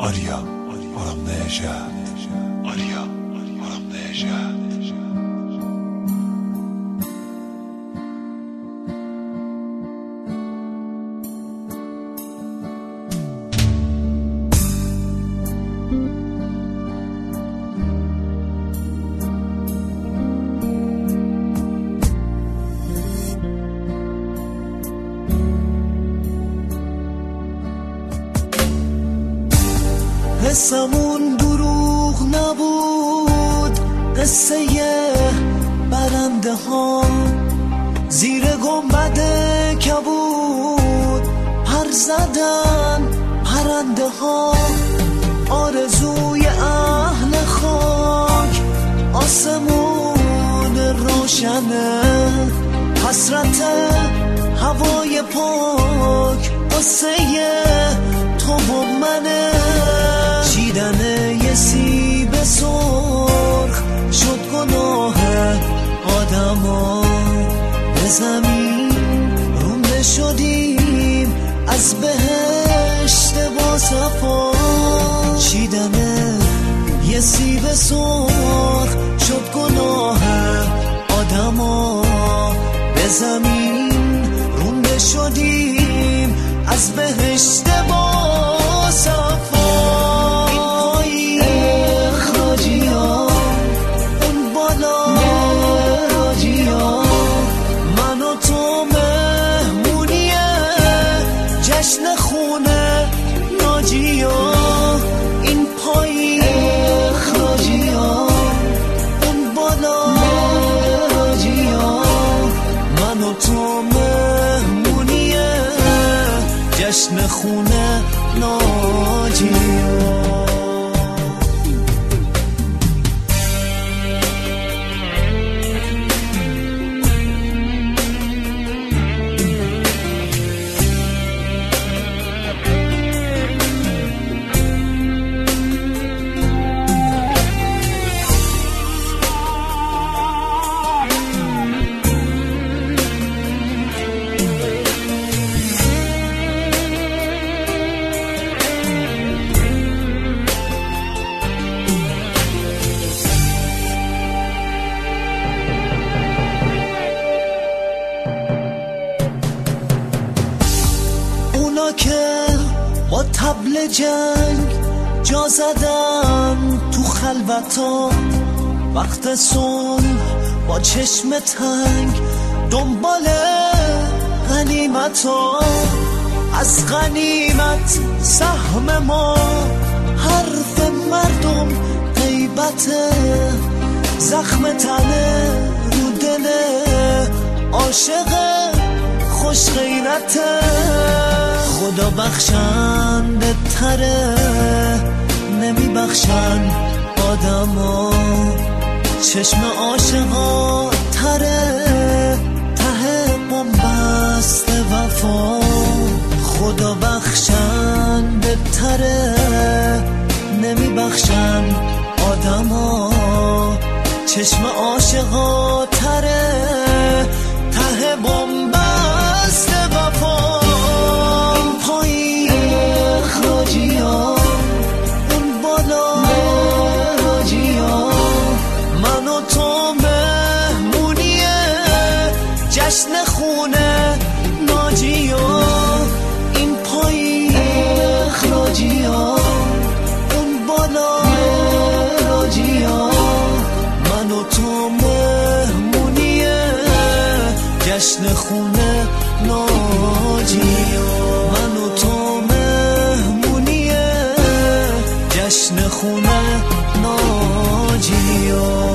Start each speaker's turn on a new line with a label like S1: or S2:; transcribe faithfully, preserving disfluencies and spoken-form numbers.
S1: آریا آرام نژاد آریا آرام نژاد
S2: حسمون دروغ نبود، قصه برنده ها زیر گنبد کبود پر زدن پرنده ها. آرزوی اهل خاک آسمون روشنه، حسرت هوای پاک قصه تو و منه. چیدن یه سیب سرخ شد گناه آدما، به زمین رونده شدیم از بهشت با صفا. چیدن یه سیب سرخ شد گناه آدما، به زمین رونده شدیم از بهشت با صفا. جشن خونه ناجیا، این پایی اخراجیا، اون بالا راجیا، من و تو مهمونیه. جشن خونه ناجیا. که با طبل جنگ جا زدن تو خلوتا، وقت صلح با چشم تنگ دنبال غنیمتا. از غنیمت سهم ما، حرف مردم غیبته، زخم تنه رو دل عاشق خوش غیرته. خدا بخشنده تره، نمی بخشن آدما، چشم عاشقا تره، ته بنبست وفا. خدا بخشنده تره، نمی بخشن آدما، چشم عاشقا تره، ته بنبست وفا. اون بالا راجیا، من و تو مهمونیه. جشن خونه ناجیا، این پایی اخراجیا، اون بالا راجیا، من و تو مهمونیه. جشن خونه ناجیا، من و تو جشن خونه ناجیا.